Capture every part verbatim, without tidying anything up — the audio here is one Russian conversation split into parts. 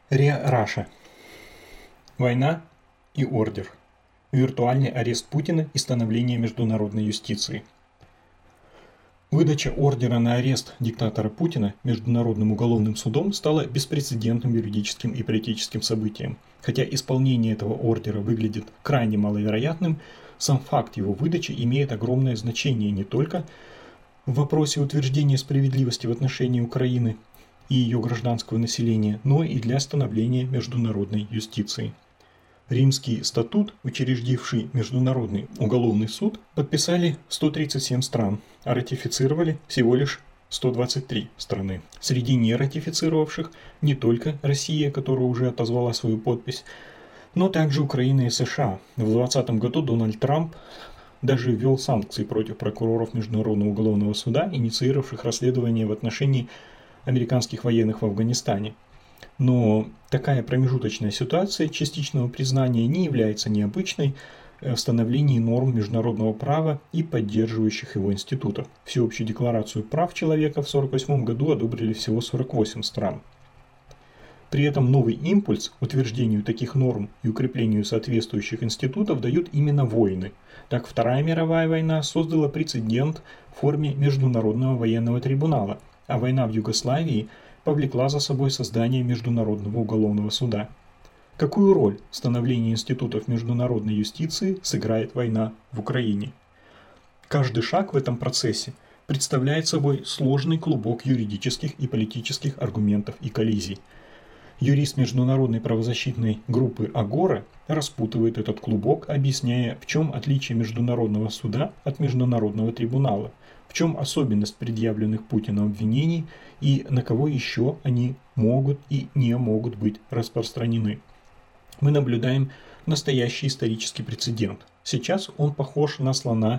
Риа Раша. Война и ордер. Виртуальный арест Путина и становление международной юстиции. Выдача ордера на арест диктатора Путина Международным уголовным судом стала беспрецедентным юридическим и политическим событием. Хотя исполнение этого ордера выглядит крайне маловероятным, сам факт его выдачи имеет огромное значение не только в вопросе утверждения справедливости в отношении Украины и ее гражданского населения, но и для становления международной юстиции. Римский статут, учредивший Международный уголовный суд, подписали сто тридцать семь стран, а ратифицировали всего лишь сто двадцать три страны. Среди не ратифицировавших не только Россия, которая уже отозвала свою подпись, но также Украина и США. В две тысячи двадцатом году Дональд Трамп даже ввел санкции против прокуроров Международного уголовного суда, инициировавших расследование в отношении американских военных в Афганистане. Но такая промежуточная ситуация частичного признания не является необычной в становлении норм международного права и поддерживающих его институтов. Всеобщую декларацию прав человека в сорок восьмом году одобрили всего сорок восемь стран. При этом новый импульс утверждению таких норм и укреплению соответствующих институтов дают именно войны. Так, Вторая мировая война создала прецедент в форме Международного военного трибунала, а война в Югославии повлекла за собой создание Международного уголовного суда. Какую роль в становлении институтов международной юстиции сыграет война в Украине? Каждый шаг в этом процессе представляет собой сложный клубок юридических и политических аргументов и коллизий. Юрист международной правозащитной группы Агора распутывает этот клубок, объясняя, в чем отличие Международного суда от Международного трибунала, в чем особенность предъявленных Путиным обвинений и на кого еще они могут и не могут быть распространены. Мы наблюдаем настоящий исторический прецедент. Сейчас он похож на слона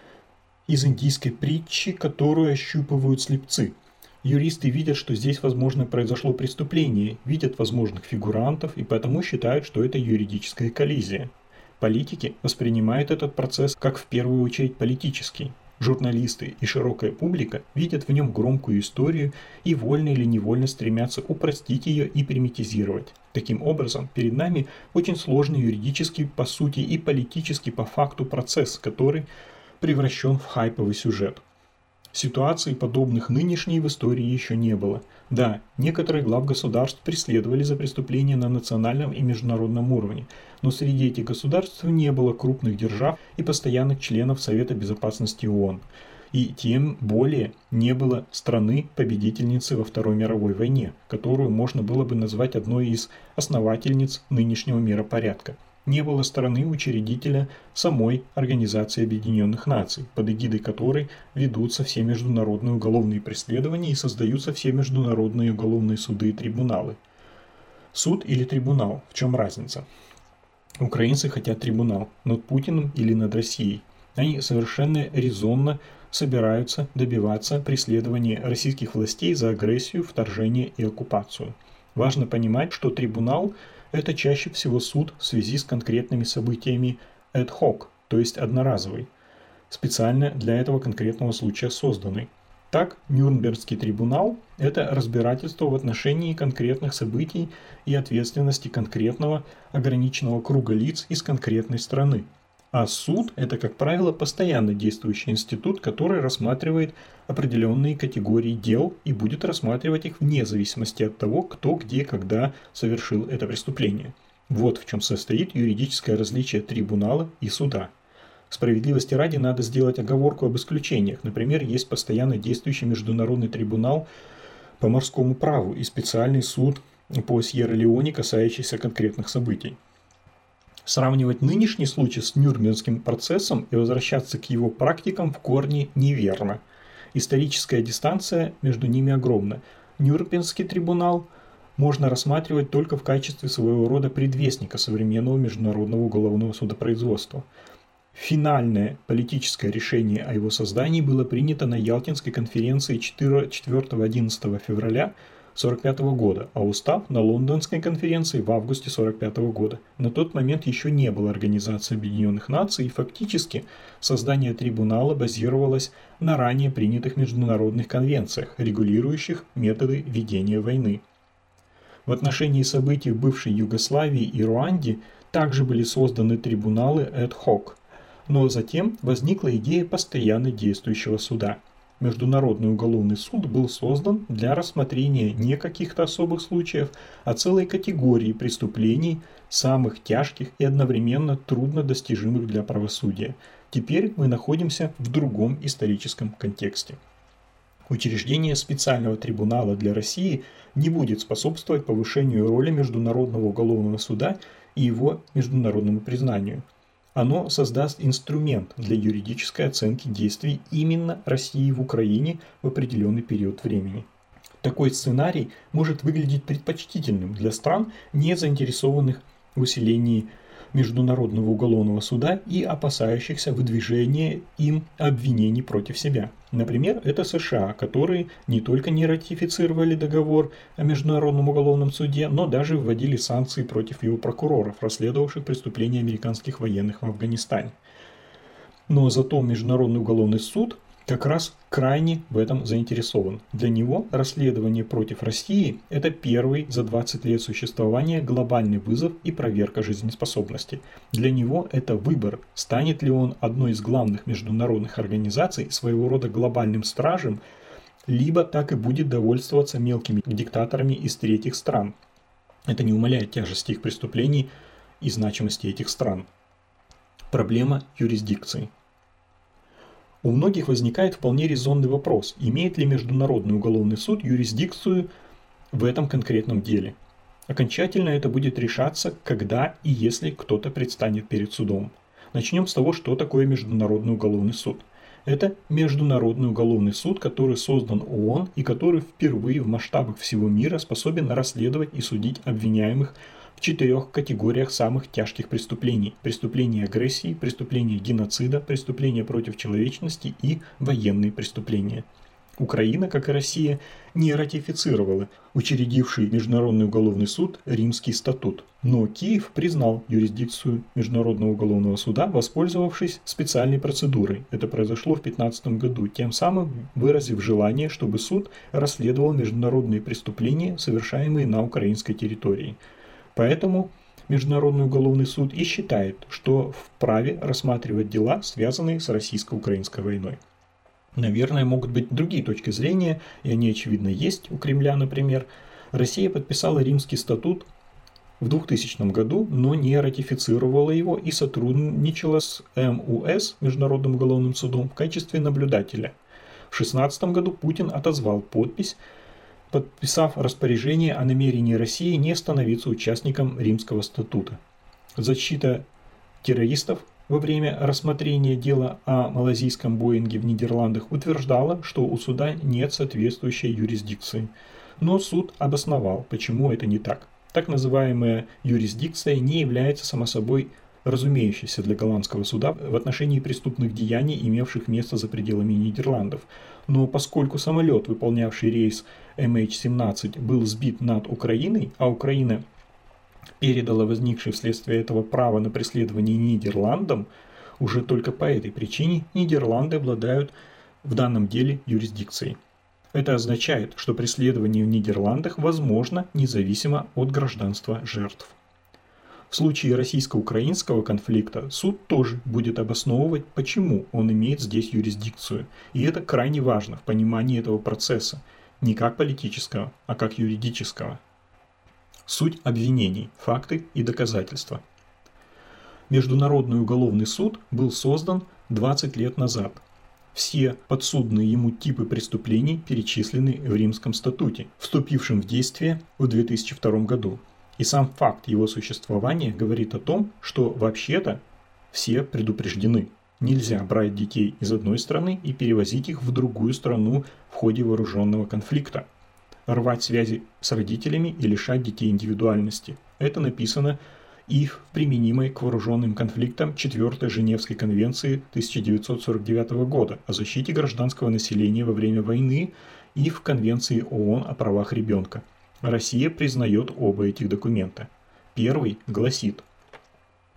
из индийской притчи, которую ощупывают слепцы. Юристы видят, что здесь, возможно, произошло преступление, видят возможных фигурантов и потому считают, что это юридическая коллизия. Политики воспринимают этот процесс как в первую очередь политический. Журналисты и широкая публика видят в нем громкую историю и вольно или невольно стремятся упростить ее и примитизировать. Таким образом, перед нами очень сложный юридический по сути и политический по факту процесс, который превращен в хайповый сюжет. Ситуаций, подобных нынешней, в истории еще не было. Да, некоторые глав государств преследовали за преступления на национальном и международном уровне, но среди этих государств не было крупных держав и постоянных членов Совета Безопасности ООН. И тем более не было страны-победительницы во Второй мировой войне, которую можно было бы назвать одной из основательниц нынешнего миропорядка. Не было страны-учредителя самой Организации Объединенных Наций, под эгидой которой ведутся все международные уголовные преследования и создаются все международные уголовные суды и трибуналы. Суд или трибунал? В чем разница? Украинцы хотят трибунал над Путиным или над Россией. Они совершенно резонно собираются добиваться преследования российских властей за агрессию, вторжение и оккупацию. Важно понимать, что трибунал – это чаще всего суд в связи с конкретными событиями ad hoc, то есть одноразовый, специально для этого конкретного случая созданный. Так, Нюрнбергский трибунал – это разбирательство в отношении конкретных событий и ответственности конкретного ограниченного круга лиц из конкретной страны. А суд – это, как правило, постоянно действующий институт, который рассматривает определенные категории дел и будет рассматривать их вне зависимости от того, кто, где, когда совершил это преступление. Вот в чем состоит юридическое различие трибунала и суда. Справедливости ради надо сделать оговорку об исключениях. Например, есть постоянно действующий международный трибунал по морскому праву и специальный суд по Сьерра-Леоне, касающийся конкретных событий. Сравнивать нынешний случай с Нюрнбергским процессом и возвращаться к его практикам в корне неверно. Историческая дистанция между ними огромна. Нюрнбергский трибунал можно рассматривать только в качестве своего рода предвестника современного международного уголовного судопроизводства. Финальное политическое решение о его создании было принято на Ялтинской конференции четвёртого-одиннадцатого февраля сорок пятого года, а устав на Лондонской конференции в августе сорок пятого года. На тот момент еще не было Организации Объединенных Наций, и фактически создание трибунала базировалось на ранее принятых международных конвенциях, регулирующих методы ведения войны. В отношении событий в бывшей Югославии и Руанде также были созданы трибуналы ad hoc, но затем возникла идея постоянно действующего суда. Международный уголовный суд был создан для рассмотрения не каких-то особых случаев, а целой категории преступлений, самых тяжких и одновременно труднодостижимых для правосудия. Теперь мы находимся в другом историческом контексте. Учреждение специального трибунала для России не будет способствовать повышению роли Международного уголовного суда и его международному признанию. Оно создаст инструмент для юридической оценки действий именно России в Украине в определенный период времени. Такой сценарий может выглядеть предпочтительным для стран, не заинтересованных в усилении Международного уголовного суда и опасающихся выдвижения им обвинений против себя. Например, это США, которые не только не ратифицировали договор о Международном уголовном суде, но даже вводили санкции против его прокуроров, расследовавших преступления американских военных в Афганистане. Но зато Международный уголовный суд как раз крайне в этом заинтересован. Для него расследование против России – это первый за двадцать лет существования глобальный вызов и проверка жизнеспособности. Для него это выбор, станет ли он одной из главных международных организаций, своего рода глобальным стражем, либо так и будет довольствоваться мелкими диктаторами из третьих стран. Это не умаляет тяжести их преступлений и значимости этих стран. Проблема юрисдикции. У многих возникает вполне резонный вопрос, имеет ли Международный уголовный суд юрисдикцию в этом конкретном деле. Окончательно это будет решаться, когда и если кто-то предстанет перед судом. Начнем с того, что такое Международный уголовный суд. Это Международный уголовный суд, который создан ООН и который впервые в масштабах всего мира способен расследовать и судить обвиняемых в четырех категориях самых тяжких преступлений: преступления агрессии, преступления геноцида, преступления против человечности и военные преступления. Украина, как и Россия, не ратифицировала учредивший Международный уголовный суд Римский статут, но Киев признал юрисдикцию Международного уголовного суда, воспользовавшись специальной процедурой. Это произошло в две тысячи пятнадцатом году, тем самым выразив желание, чтобы суд расследовал международные преступления, совершаемые на украинской территории. Поэтому Международный уголовный суд и считает, что вправе рассматривать дела, связанные с российско-украинской войной. Наверное, могут быть другие точки зрения, и они, очевидно, есть у Кремля, например. Россия подписала Римский статут в двухтысячном году, но не ратифицировала его и сотрудничала с эм у эс, Международным уголовным судом, в качестве наблюдателя. В две тысячи шестнадцатом году Путин отозвал подпись, подписав распоряжение о намерении России не становиться участником Римского статута. Защита террористов во время рассмотрения дела о малайзийском Боинге в Нидерландах утверждала, что у суда нет соответствующей юрисдикции. Но суд обосновал, почему это не так. Так называемая юрисдикция не является само собой разумеющейся для голландского суда в отношении преступных деяний, имевших место за пределами Нидерландов. Но поскольку самолет, выполнявший рейс эм эйч семнадцать, был сбит над Украиной, а Украина передала возникшее вследствие этого право на преследование Нидерландам, уже только по этой причине Нидерланды обладают в данном деле юрисдикцией. Это означает, что преследование в Нидерландах возможно независимо от гражданства жертв. В случае российско-украинского конфликта суд тоже будет обосновывать, почему он имеет здесь юрисдикцию. И это крайне важно в понимании этого процесса, не как политического, а как юридического. Суть обвинений, факты и доказательства. Международный уголовный суд был создан двадцать лет назад. Все подсудные ему типы преступлений перечислены в Римском статуте, вступившем в действие в две тысячи втором году. И сам факт его существования говорит о том, что вообще-то все предупреждены. Нельзя брать детей из одной страны и перевозить их в другую страну в ходе вооруженного конфликта. Рвать связи с родителями и лишать детей индивидуальности. Это написано и в применимой к вооруженным конфликтам четвёртой Женевской конвенции тысяча девятьсот сорок девятого года о защите гражданского населения во время войны и в Конвенции ООН о правах ребенка. Россия признает оба этих документа. Первый гласит: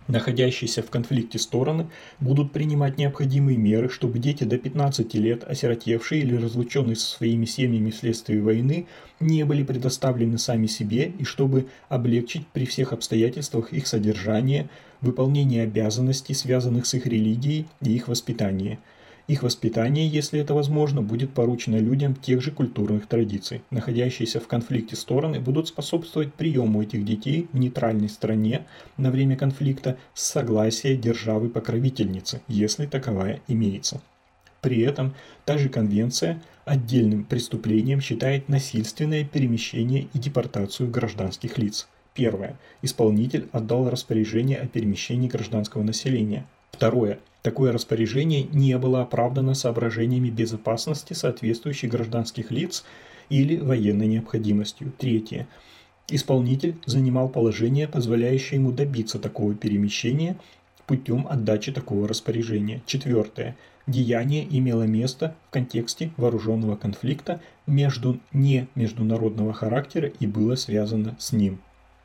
Находящиеся в конфликте стороны будут принимать необходимые меры, чтобы дети до пятнадцати лет, осиротевшие или разлученные со своими семьями вследствие войны, не были предоставлены сами себе и чтобы облегчить при всех обстоятельствах их содержание, выполнение обязанностей, связанных с их религией и их воспитание. Их воспитание, если это возможно, будет поручено людям тех же культурных традиций. Находящиеся в конфликте стороны будут способствовать приему этих детей в нейтральной стране на время конфликта с согласия державы-покровительницы, если таковая имеется. При этом та же конвенция отдельным преступлением считает насильственное перемещение и депортацию гражданских лиц. Первое. Исполнитель отдал распоряжение о перемещении гражданского населения. Второе. Такое распоряжение не было оправдано соображениями безопасности соответствующих гражданских лиц или военной необходимостью. Третье. Исполнитель занимал положение, позволяющее ему добиться такого перемещения путем отдачи такого распоряжения. Четвертое. Деяние имело место в контексте вооруженного конфликта между не международного характера и было связано с ним.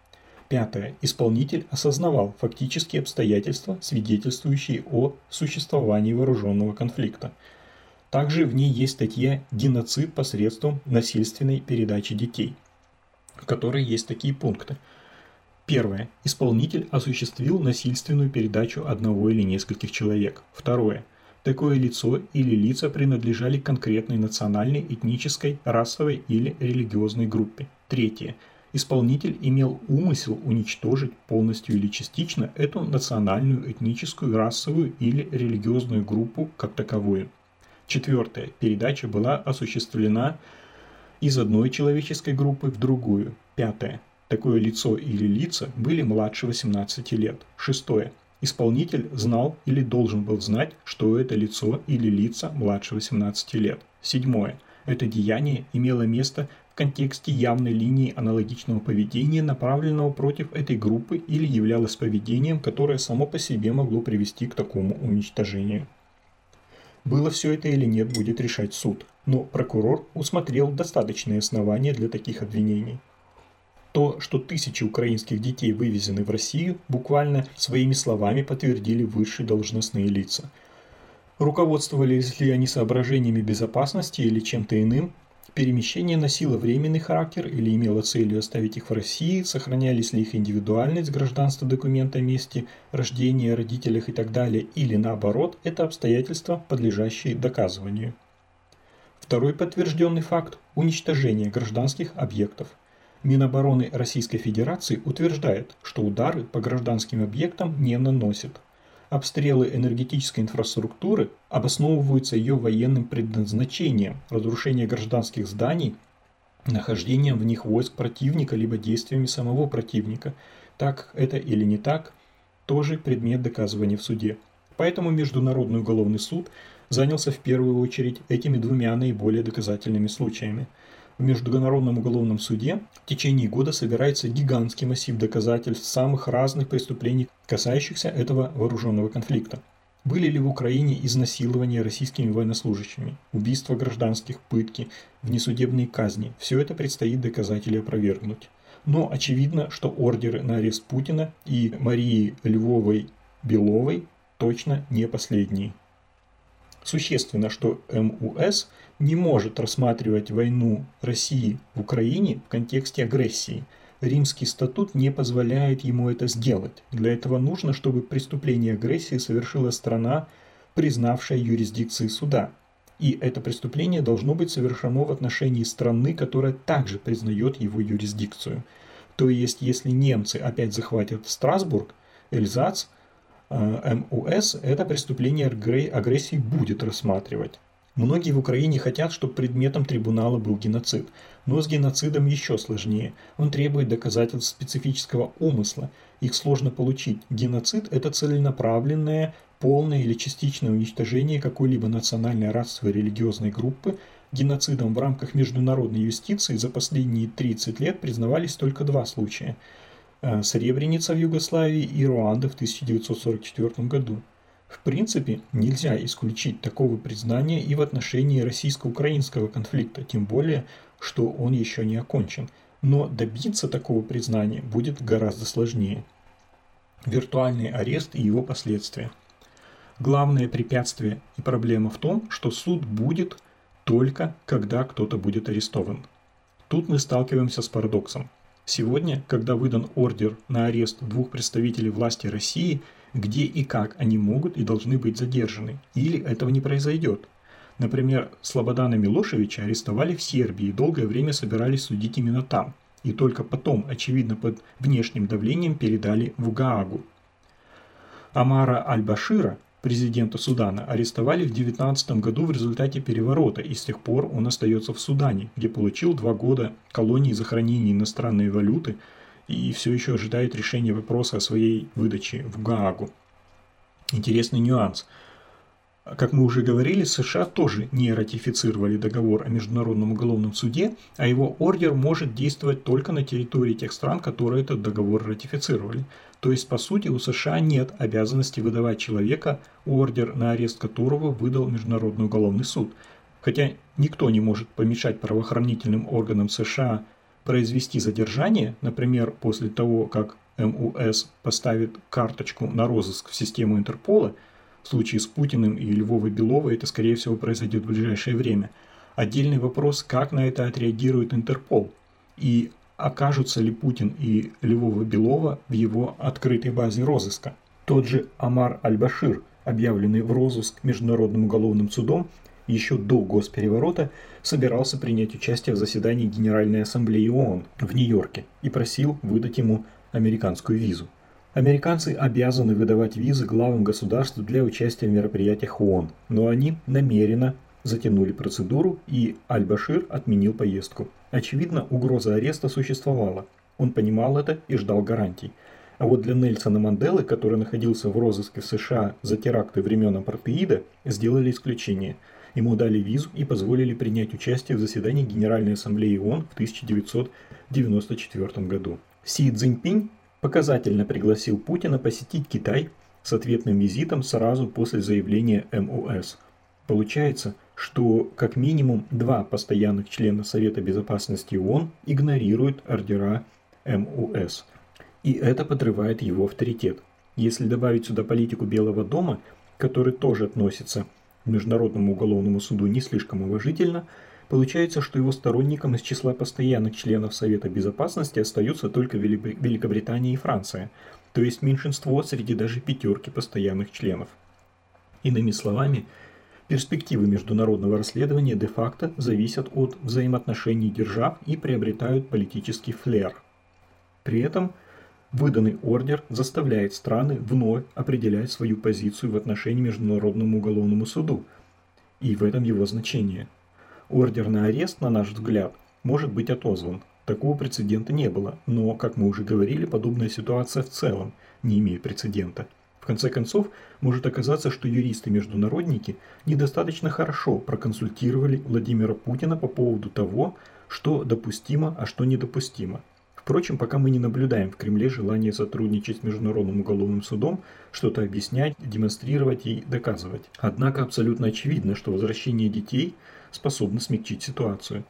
Пятое. Исполнитель осознавал фактические обстоятельства, свидетельствующие о существовании вооруженного конфликта. Также в ней есть статья «Геноцид посредством насильственной передачи детей», в которой есть такие пункты. Первое. Исполнитель осуществил насильственную передачу одного или нескольких человек. Второе. Такое лицо или лица принадлежали к конкретной национальной, этнической, расовой или религиозной группе. Третье. Исполнитель имел умысел уничтожить полностью или частично эту национальную, этническую, расовую или религиозную группу как таковую. Четвертое. Передача была осуществлена из одной человеческой группы в другую. Пятое. Такое лицо или лица были младше восемнадцати лет. Шестое. Исполнитель знал или должен был знать, что это лицо или лица младше восемнадцати лет. Седьмое. Это деяние имело место в контексте явной линии аналогичного поведения, направленного против этой группы, или являлось поведением, которое само по себе могло привести к такому уничтожению. Было все это или нет, будет решать суд, но прокурор усмотрел достаточные основания для таких обвинений. То, что тысячи украинских детей вывезены в Россию, буквально своими словами подтвердили высшие должностные лица. Руководствовались ли они соображениями безопасности или чем-то иным? Перемещение носило временный характер или имело целью оставить их в России? Сохранялись ли их индивидуальность, гражданство, документы о месте рождения, родителях и так далее? Или наоборот, это обстоятельства, подлежащие доказыванию. Второй подтвержденный факт – уничтожение гражданских объектов. Минобороны Российской Федерации утверждает, что удары по гражданским объектам не наносят. Обстрелы энергетической инфраструктуры обосновываются ее военным предназначением, разрушение гражданских зданий, нахождением в них войск противника либо действиями самого противника. Так это или не так, тоже предмет доказывания в суде. Поэтому Международный уголовный суд занялся в первую очередь этими двумя наиболее доказательными случаями. В Международном уголовном суде в течение года собирается гигантский массив доказательств самых разных преступлений, касающихся этого вооруженного конфликта. Были ли в Украине изнасилования российскими военнослужащими, убийства гражданских, пытки, внесудебные казни? Все это предстоит доказать или опровергнуть. Но очевидно, что ордеры на арест Путина и Марии Львовой-Беловой точно не последние. Существенно, что эм у эс не может рассматривать войну России в Украине в контексте агрессии. Римский статут не позволяет ему это сделать. Для этого нужно, чтобы преступление агрессии совершила страна, признавшая юрисдикции суда. И это преступление должно быть совершено в отношении страны, которая также признает его юрисдикцию. То есть, если немцы опять захватят Страсбург, Эльзац, эм у эс это преступление агрессии будет рассматривать. Многие в Украине хотят, чтобы предметом трибунала был геноцид. Но с геноцидом еще сложнее. Он требует доказательств специфического умысла. Их сложно получить. Геноцид – это целенаправленное, полное или частичное уничтожение какой-либо национальной, расовой, религиозной группы. Геноцидом в рамках международной юстиции за последние тридцать лет признавались только два случая. Сребреница в Югославии и Руанда в тысяча девятьсот сорок четвёртом году. В принципе, нельзя исключить такого признания и в отношении российско-украинского конфликта, тем более, что он еще не окончен. Но добиться такого признания будет гораздо сложнее. виртуальный арест и его последствия. Главное препятствие и проблема в том, что суд будет только когда кто-то будет арестован. Тут мы сталкиваемся с парадоксом. Сегодня, когда выдан ордер на арест двух представителей власти России, где и как они могут и должны быть задержаны, или этого не произойдет. Например, Слободана Милошевича арестовали в Сербии и долгое время собирались судить именно там, и только потом, очевидно под внешним давлением, передали в Гаагу. Омара Аль-Башира, президента Судана, арестовали в две тысячи девятнадцатом году в результате переворота, и с тех пор он остается в Судане, где получил два года колонии за хранение иностранной валюты и все еще ожидает решения вопроса о своей выдаче в Гаагу. Интересный нюанс. Как мы уже говорили, США тоже не ратифицировали договор о Международном уголовном суде, а его ордер может действовать только на территории тех стран, которые этот договор ратифицировали. То есть, по сути, у США нет обязанности выдавать человека, ордер на арест которого выдал Международный уголовный суд. Хотя никто не может помешать правоохранительным органам США произвести задержание, например, после того, как эм у эс поставит карточку на розыск в систему Интерпола. В случае с Путиным и Львовой Беловой это, скорее всего, произойдет в ближайшее время. Отдельный вопрос, как на это отреагирует Интерпол и окажутся ли Путин и Львова Белова в его открытой базе розыска. Тот же Омар Аль-Башир, объявленный в розыск Международным уголовным судом, еще до госпереворота собирался принять участие в заседании Генеральной Ассамблеи ООН в Нью-Йорке и просил выдать ему американскую визу. Американцы обязаны выдавать визы главам государств для участия в мероприятиях ООН, но они намеренно затянули процедуру, и Аль-Башир отменил поездку. Очевидно, угроза ареста существовала. Он понимал это и ждал гарантий. А вот для Нельсона Манделы, который находился в розыске в США за теракты времен апартеида, сделали исключение. Ему дали визу и позволили принять участие в заседании Генеральной Ассамблеи ООН в тысяча девятьсот девяносто четвёртом году. Си Цзиньпинь показательно пригласил Путина посетить Китай с ответным визитом сразу после заявления эм у эс. Получается, что как минимум два постоянных члена Совета Безопасности ООН игнорируют ордера эм у эс. И это подрывает его авторитет. Если добавить сюда политику Белого дома, который тоже относится к Международному уголовному суду не слишком уважительно, получается, что его сторонникам из числа постоянных членов Совета Безопасности остаются только Великобритания и Франция, то есть меньшинство среди даже пятерки постоянных членов. Иными словами, перспективы международного расследования де-факто зависят от взаимоотношений держав и приобретают политический флер. При этом выданный ордер заставляет страны вновь определять свою позицию в отношении Международному уголовному суду, и в этом его значение. Ордер на арест, на наш взгляд, может быть отозван. Такого прецедента не было, но, как мы уже говорили, подобная ситуация в целом не имеет прецедента. В конце концов, может оказаться, что юристы-международники недостаточно хорошо проконсультировали Владимира Путина по поводу того, что допустимо, а что недопустимо. Впрочем, пока мы не наблюдаем в Кремле желания сотрудничать с Международным уголовным судом, что-то объяснять, демонстрировать и доказывать. Однако абсолютно очевидно, что возвращение детей способно смягчить ситуацию.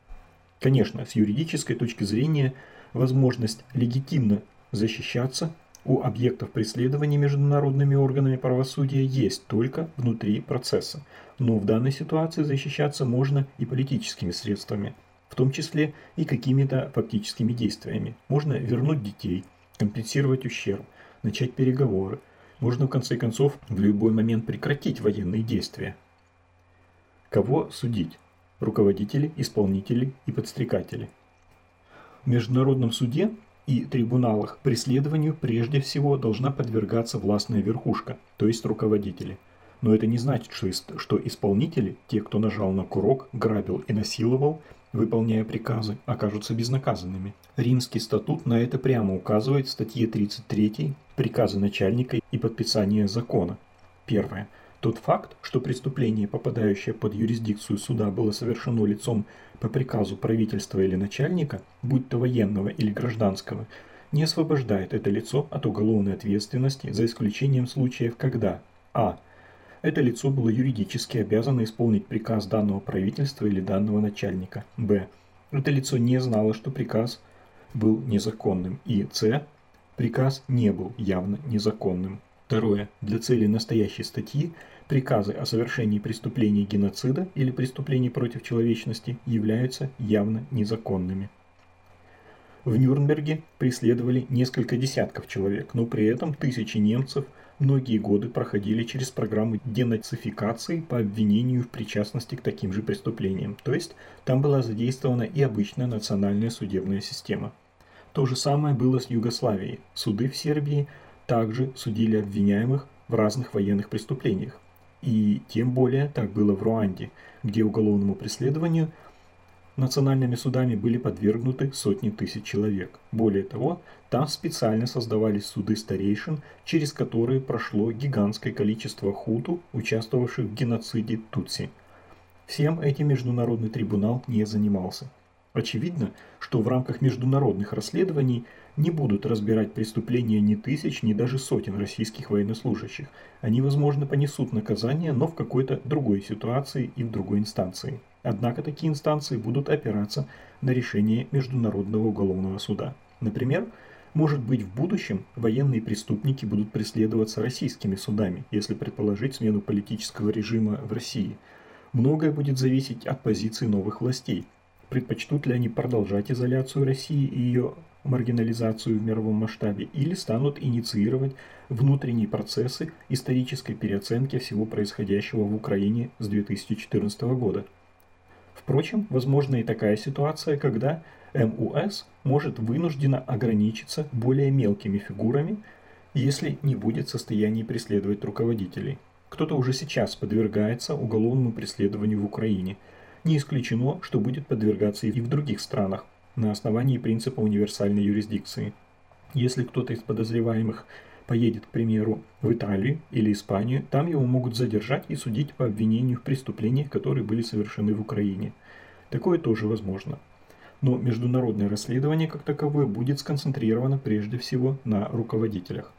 Конечно, с юридической точки зрения, возможность легитимно защищаться у объектов преследования международными органами правосудия есть только внутри процесса. Но в данной ситуации защищаться можно и политическими средствами, в том числе и какими-то фактическими действиями. Можно вернуть детей, компенсировать ущерб, начать переговоры. Можно в конце концов в любой момент прекратить военные действия. Кого судить? Руководители, исполнители и подстрекатели. В Международном суде и трибуналах преследованию прежде всего должна подвергаться властная верхушка, то есть руководители. Но это не значит, что, что исполнители, те, кто нажал на курок, грабил и насиловал, выполняя приказы, окажутся безнаказанными. Римский статут на это прямо указывает в статье тридцать третьей «Приказы начальника и подписание закона». Первое. Тот факт, что преступление, попадающее под юрисдикцию суда, было совершено лицом по приказу правительства или начальника, будь то военного или гражданского, не освобождает это лицо от уголовной ответственности за исключением случаев, когда а. это лицо было юридически обязано исполнить приказ данного правительства или данного начальника, б. это лицо не знало, что приказ был незаконным, и с. Приказ не был явно незаконным. Второе. Для цели настоящей статьи приказы о совершении преступлений геноцида или преступлений против человечности являются явно незаконными. В Нюрнберге преследовали несколько десятков человек, но при этом тысячи немцев многие годы проходили через программу денацификации по обвинению в причастности к таким же преступлениям. То есть там была задействована и обычная национальная судебная система. То же самое было с Югославией. Суды в Сербии также судили обвиняемых в разных военных преступлениях. И тем более так было в Руанде, где уголовному преследованию национальными судами были подвергнуты сотни тысяч человек. Более того, там специально создавались суды старейшин, через которые прошло гигантское количество хуту, участвовавших в геноциде тутси. Всем этим международный трибунал не занимался. Очевидно, что в рамках международных расследований не будут разбирать преступления ни тысяч, ни даже сотен российских военнослужащих. Они, возможно, понесут наказание, но в какой-то другой ситуации и в другой инстанции. Однако такие инстанции будут опираться на решение Международного уголовного суда. Например, может быть, в будущем военные преступники будут преследоваться российскими судами, если предположить смену политического режима в России. Многое будет зависеть от позиции новых властей. Предпочтут ли они продолжать изоляцию России и ее маргинализацию в мировом масштабе, или станут инициировать внутренние процессы исторической переоценки всего происходящего в Украине с две тысячи четырнадцатого года. Впрочем, возможна и такая ситуация, когда эм у эс может вынужденно ограничиться более мелкими фигурами, если не будет в состоянии преследовать руководителей. Кто-то уже сейчас подвергается уголовному преследованию в Украине. Не исключено, что будет подвергаться и в других странах на основании принципа универсальной юрисдикции. Если кто-то из подозреваемых поедет, к примеру, в Италию или Испанию, там его могут задержать и судить по обвинению в преступлениях, которые были совершены в Украине. Такое тоже возможно. Но международное расследование как таковое будет сконцентрировано прежде всего на руководителях.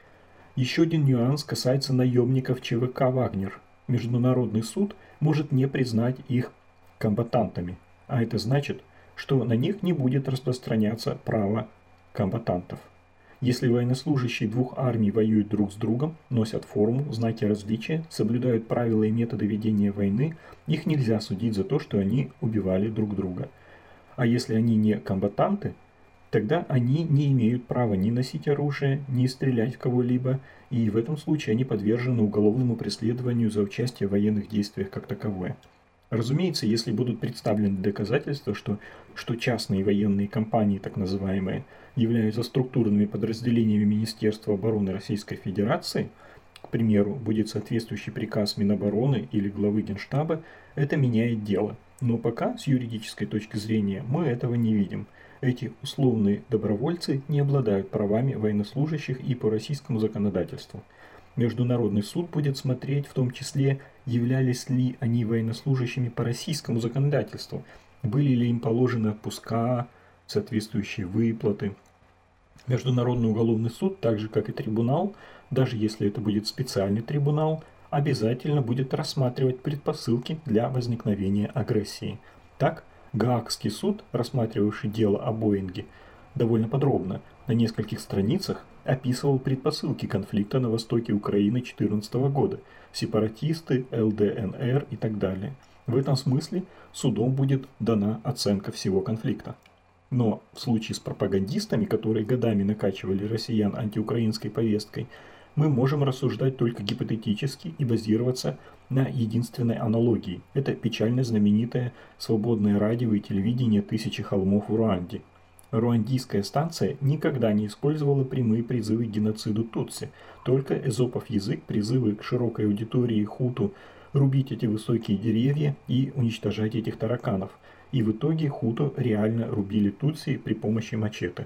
Еще один нюанс касается наемников ЧВК «Вагнер». Международный суд может не признать их комбатантами, а это значит, что на них не будет распространяться право комбатантов. Если военнослужащие двух армий воюют друг с другом, носят форму, знаки различия, соблюдают правила и методы ведения войны, их нельзя судить за то, что они убивали друг друга. А если они не комбатанты, тогда они не имеют права ни носить оружие, ни стрелять в кого-либо, и в этом случае они подвержены уголовному преследованию за участие в военных действиях как таковое. Разумеется, если будут представлены доказательства, что, что частные военные компании, так называемые, являются структурными подразделениями Министерства обороны Российской Федерации, к примеру, будет соответствующий приказ Минобороны или главы Генштаба, это меняет дело. Но пока, с юридической точки зрения, мы этого не видим. Эти условные добровольцы не обладают правами военнослужащих и по российскому законодательству. Международный суд будет смотреть в том числе, являлись ли они военнослужащими по российскому законодательству, были ли им положены отпуска, соответствующие выплаты. Международный уголовный суд, так же как и трибунал, даже если это будет специальный трибунал, обязательно будет рассматривать предпосылки для возникновения агрессии. Так, Гаагский суд, рассматривавший дело о Боинге, довольно подробно, на нескольких страницах, описывал предпосылки конфликта на востоке Украины две тысячи четырнадцатого года, сепаратисты, эл дэ эн эр и так далее. В этом смысле судом будет дана оценка всего конфликта. Но в случае с пропагандистами, которые годами накачивали россиян антиукраинской повесткой, мы можем рассуждать только гипотетически и базироваться на единственной аналогии. Это печально знаменитое свободное радио и телевидение «Тысячи холмов» в Руанде. Руандийская станция никогда не использовала прямые призывы к геноциду тутси, только эзопов язык, призывы к широкой аудитории хуту рубить эти высокие деревья и уничтожать этих тараканов. И в итоге хуту реально рубили тутси при помощи мачете.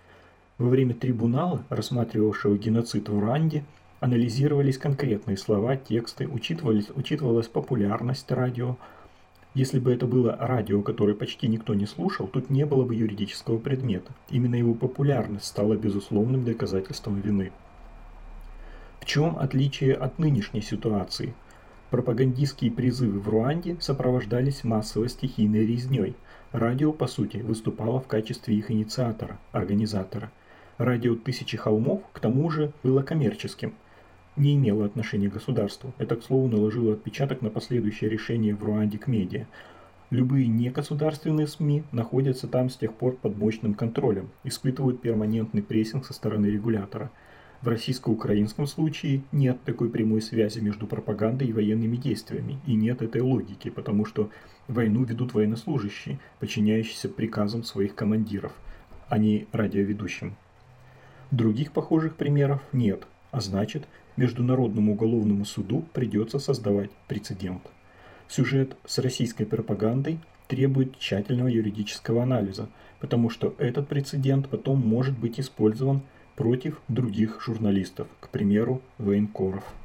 Во время трибунала, рассматривавшего геноцид в Руанде, анализировались конкретные слова, тексты, учитывалась, учитывалась популярность радио. Если бы это было радио, которое почти никто не слушал, тут не было бы юридического предмета. Именно его популярность стала безусловным доказательством вины. В чем отличие от нынешней ситуации? Пропагандистские призывы в Руанде сопровождались массово стихийной резней. Радио, по сути, выступало в качестве их инициатора, организатора. Радио «Тысячи холмов» к тому же было коммерческим, не имело отношения к государству. Это, к слову, наложило отпечаток на последующее решение в Руанде к медиа. Любые негосударственные СМИ находятся там с тех пор под мощным контролем, испытывают перманентный прессинг со стороны регулятора. В российско-украинском случае нет такой прямой связи между пропагандой и военными действиями, и нет этой логики, потому что войну ведут военнослужащие, подчиняющиеся приказам своих командиров, а не радиоведущим. Других похожих примеров нет, а значит, Международному уголовному суду придется создавать прецедент. Сюжет с российской пропагандой требует тщательного юридического анализа, потому что этот прецедент потом может быть использован против других журналистов, к примеру, военкоров.